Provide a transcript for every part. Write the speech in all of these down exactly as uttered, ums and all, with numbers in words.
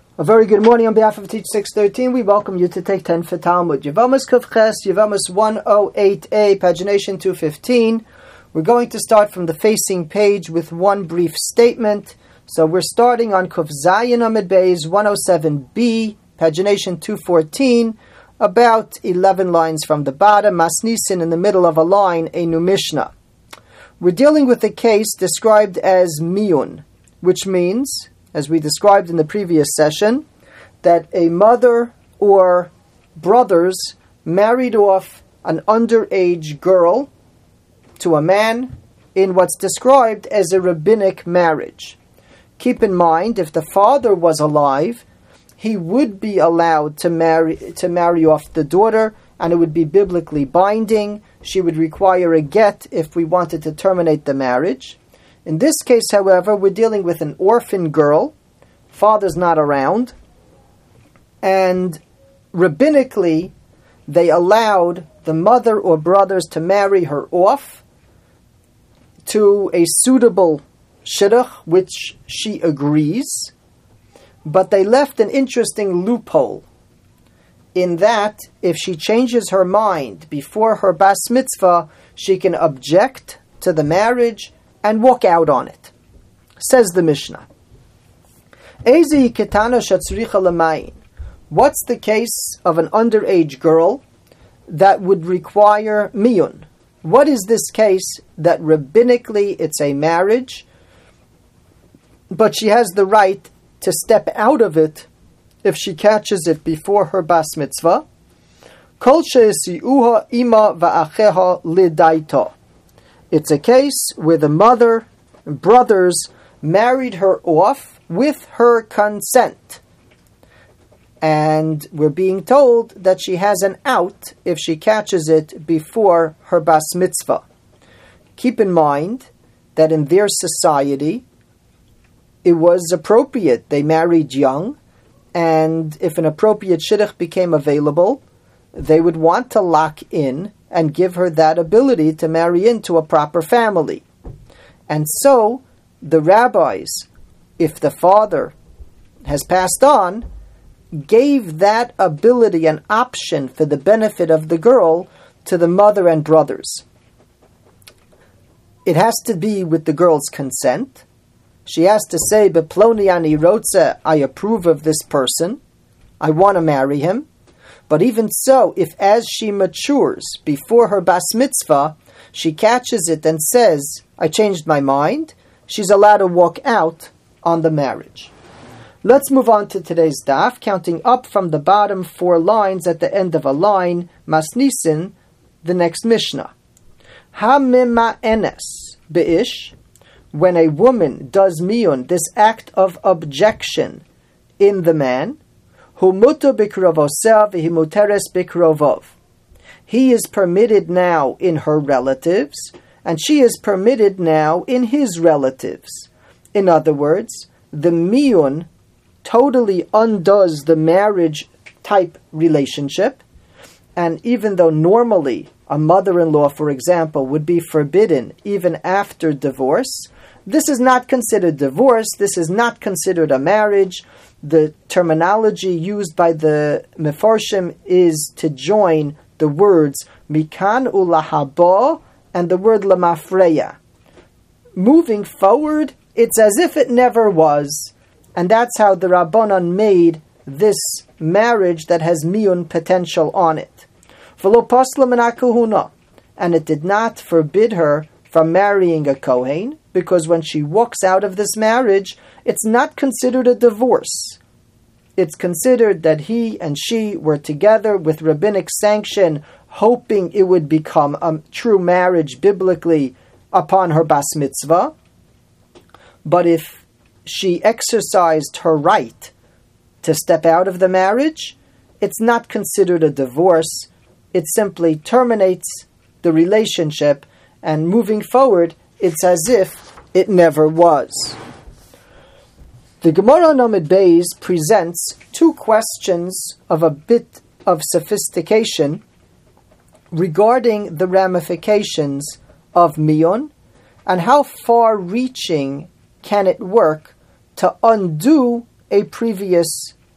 A very good morning on behalf of Teach six thirteen. We welcome you to take ten for Talmud. Yevamos Kufches, Yevamos one oh eight a, pagination two fifteen. We're going to start from the facing page with one brief statement. So we're starting on Kuf Zayin Amid Beis one oh seven b, pagination two fourteen, about eleven lines from the bottom, Masnisin in the middle of a line, a new Mishnah. We're dealing with a case described as Miyun, which means, as we described in the previous session, that a mother or brothers married off an underage girl to a man in what's described as a rabbinic marriage. Keep in mind, if the father was alive, he would be allowed to marry to marry off the daughter, and it would be biblically binding. She would require a get if we wanted to terminate the marriage. In this case, however, we're dealing with an orphan girl. Father's not around. And rabbinically, they allowed the mother or brothers to marry her off to a suitable shidduch, which she agrees. But they left an interesting loophole in that if she changes her mind before her bas mitzvah, she can object to the marriage and walk out on it. Says the Mishnah. What's the case of an underage girl that would require miyun? What is this case that rabbinically it's a marriage, but she has the right to step out of it if she catches it before her bas mitzvah? It's a case where the mother and brothers married her off with her consent. And we're being told that she has an out if she catches it before her bas mitzvah. Keep in mind that in their society, it was appropriate. They married young, and if an appropriate shidduch became available, they would want to lock in and give her that ability to marry into a proper family. And so, the rabbis, if the father has passed on, gave that ability an option for the benefit of the girl to the mother and brothers. It has to be with the girl's consent. She has to say, Beploni ani rotze, I approve of this person, I want to marry him. But even so, if as she matures before her bas mitzvah, she catches it and says, I changed my mind, she's allowed to walk out on the marriage. Let's move on to today's daf, counting up from the bottom four lines at the end of a line, Masnisin, the next Mishnah. Ha-mima'enes be'ish, when a woman does miyun, this act of objection in the man, hu muto bikrovosev v'himuteres bikrovov. He is permitted now in her relatives, and she is permitted now in his relatives. In other words, the miyun totally undoes the marriage type relationship, and even though normally a mother-in-law, for example, would be forbidden even after divorce, this is not considered divorce, this is not considered a marriage. The terminology used by the Mefarshim is to join the words mikan ulahabo and the word lamafreya. Moving forward, it's as if it never was, and that's how the Rabbanan made this marriage that has miyun potential on it. V'lo pasla min ha'kohuna, and it did not forbid her from marrying a kohen, because when she walks out of this marriage, it's not considered a divorce. It's considered that he and she were together with rabbinic sanction, hoping it would become a true marriage biblically upon her bas mitzvah. But if she exercised her right to step out of the marriage, it's not considered a divorce. It simply terminates the relationship, and moving forward, it's as if it never was. The Gemara on Amid Beis presents two questions of a bit of sophistication regarding the ramifications of miyun and how far-reaching can it work to undo a previous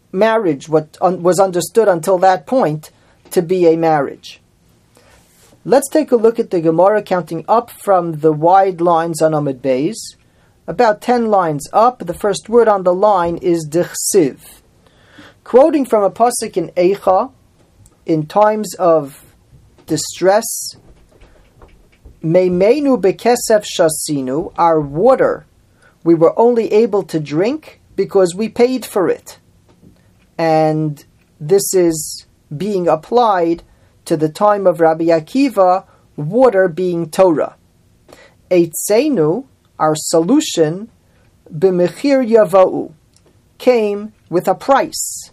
marriage, what un, was understood until that point to be a marriage. Let's take a look at the Gemara, counting up from the wide lines on Amud Beis. About ten lines up, the first word on the line is D'chsiv. Quoting from a pasuk in Eicha, in times of distress, Meimenu bekesef shasinu, our water, we were only able to drink because we paid for it. And this is being applied to the time of Rabbi Akiva, water being Torah. Eitzenu, our solution, b'mechir yavau, came with a price.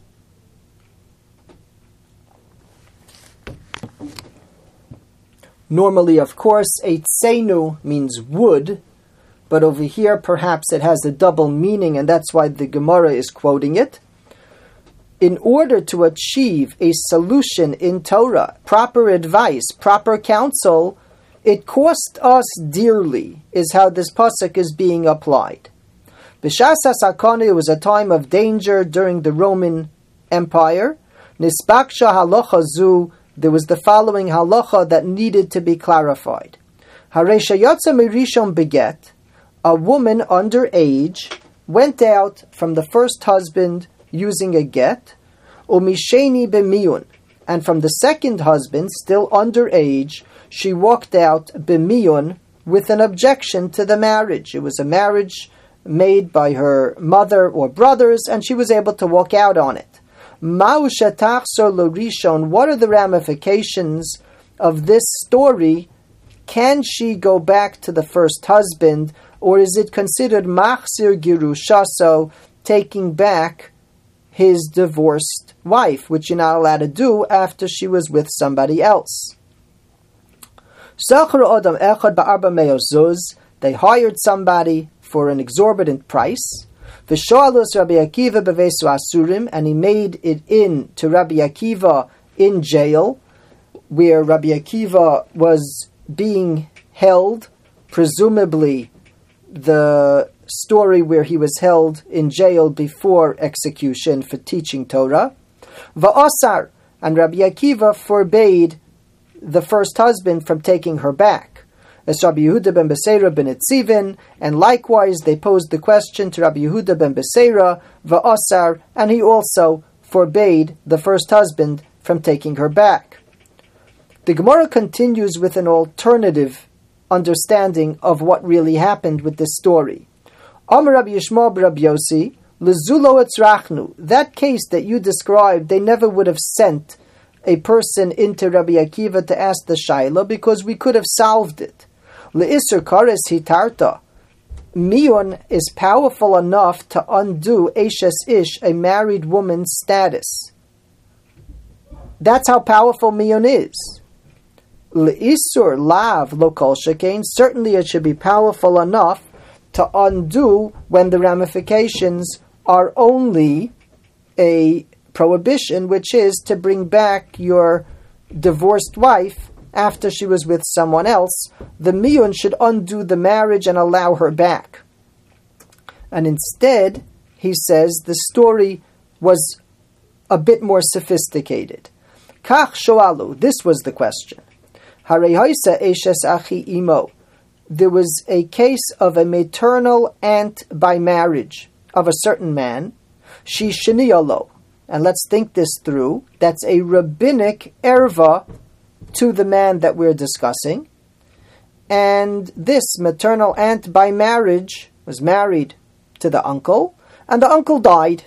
Normally, of course, eitzenu means wood, but over here perhaps it has a double meaning, and that's why the Gemara is quoting it. In order to achieve a solution in Torah, proper advice, proper counsel, it cost us dearly, is how this pasuk is being applied. B'shas HaSakana, was a time of danger during the Roman Empire. Nisbaksha halacha zu, there was the following halacha that needed to be clarified. Haresha yotza mirishon beget, a woman under age went out from the first husband using a get, umisheni b'miyun, and from the second husband, still under age, she walked out b'miyun with an objection to the marriage. It was a marriage made by her mother or brothers, and she was able to walk out on it. Ma'u shetachzor l'rishon, what are the ramifications of this story? Can she go back to the first husband, or is it considered machzir girushaso, taking back his divorced wife, which you're not allowed to do after she was with somebody else? They hired somebody for an exorbitant price, and he made it in to Rabbi Akiva in jail, where Rabbi Akiva was being held, presumably the story where he was held in jail before execution for teaching Torah. Va'asar, and Rabbi Akiva forbade the first husband from taking her back. As Rabbi Yehuda ben Beseira ben Etzivin, and likewise they posed the question to Rabbi Yehuda ben Beseira, Va'asar, and he also forbade the first husband from taking her back. The Gemara continues with an alternative understanding of what really happened with this story. Amar Rabbi Yishmael b'Rabbi Yossi, lezulo etzrachnu, that case that you described, they never would have sent a person into Rabbi Akiva to ask the shaila, because we could have solved it. Le'isur kares hitarta, miyun is powerful enough to undo eshes ish, a married woman's status. That's how powerful miyun is. Le'isur lav lo kol shekain, certainly it should be powerful enough to undo when the ramifications are only a prohibition, which is to bring back your divorced wife after she was with someone else. The miyun should undo the marriage and allow her back. And instead, he says, the story was a bit more sophisticated. Kach shoalu, this was the question. Harei haisa eshes achi imo. There was a case of a maternal aunt by marriage of a certain man. She sheniyalo. And let's think this through. That's a rabbinic erva to the man that we're discussing. And this maternal aunt by marriage was married to the uncle, and the uncle died.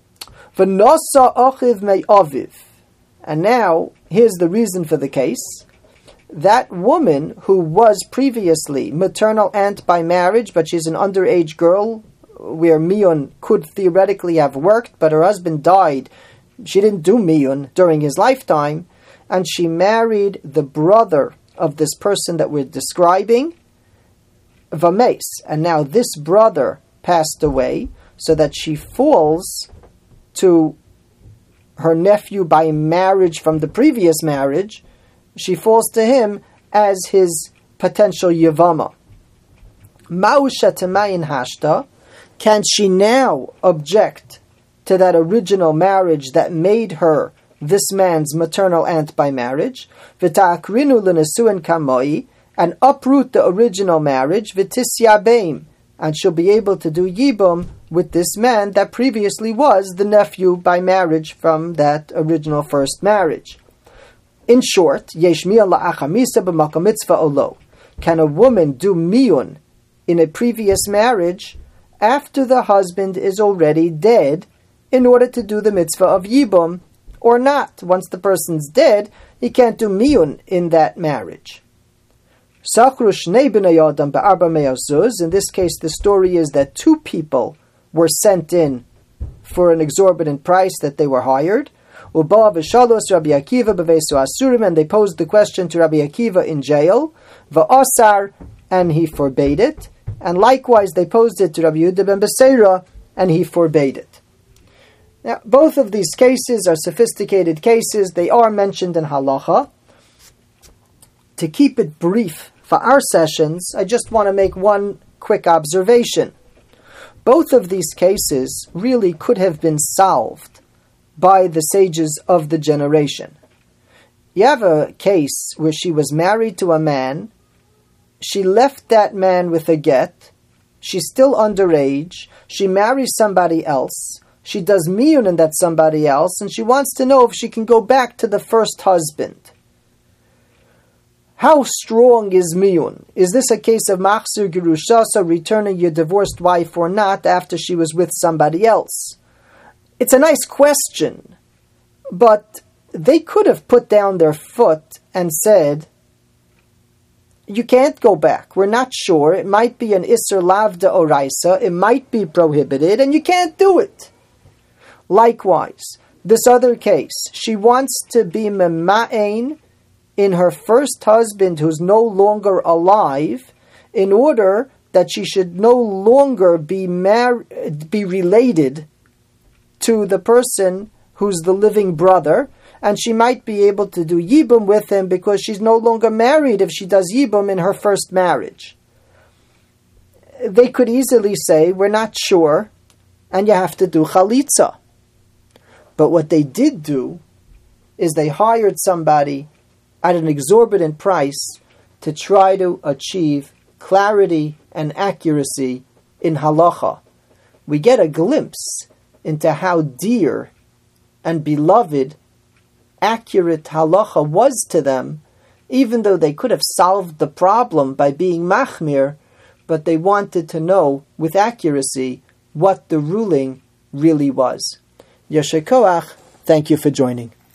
V'nosa ochiv me'aviv. And now, here's the reason for the case. That woman who was previously maternal aunt by marriage, but she's an underage girl, where miyun could theoretically have worked, but her husband died. She didn't do miyun during his lifetime, and she married the brother of this person that we're describing, Vames. And now this brother passed away, so that she falls to her nephew by marriage from the previous marriage. She falls to him as his potential yavama. Ma'u shetemayin hashta, can she now object to that original marriage that made her this man's maternal aunt by marriage, v'ta'akrinu l'nesuin kamoi, and uproot the original marriage, v'tisyabeim, and she'll be able to do yibum with this man that previously was the nephew by marriage from that original first marriage. In short, yesh miyun la'achamisa b'makom mitzvah olo. Can a woman do miyun in a previous marriage after the husband is already dead in order to do the mitzvah of yibum, or not? Once the person's dead, he can't do miyun in that marriage. In this case, the story is that two people were sent in for an exorbitant price that they were hired. And they posed the question to Rabbi Akiva in jail, and he forbade it. And likewise, they posed it to Rabbi Yehuda ben Beseira, and he forbade it. Now, both of these cases are sophisticated cases. They are mentioned in halacha. To keep it brief for our sessions, I just want to make one quick observation. Both of these cases really could have been solved by the sages of the generation. You have a case where she was married to a man, she left that man with a get, she's still underage, she marries somebody else, she does miyun in that somebody else, and she wants to know if she can go back to the first husband. How strong is miyun? Is this a case of machzir gerushasa, returning your divorced wife or not after she was with somebody else? It's a nice question, but they could have put down their foot and said, you can't go back. We're not sure. It might be an Isser Lavda Oraisa. It might be prohibited, and you can't do it. Likewise, this other case, she wants to be mema'ain in her first husband who's no longer alive in order that she should no longer be mar- be related to the person who's the living brother, and she might be able to do yibum with him because she's no longer married if she does yibum in her first marriage. They could easily say, we're not sure, and you have to do chalitza. But what they did do is they hired somebody at an exorbitant price to try to achieve clarity and accuracy in halacha. We get a glimpse into how dear and beloved accurate halacha was to them, even though they could have solved the problem by being machmir, but they wanted to know with accuracy what the ruling really was. Yasher koach, thank you for joining.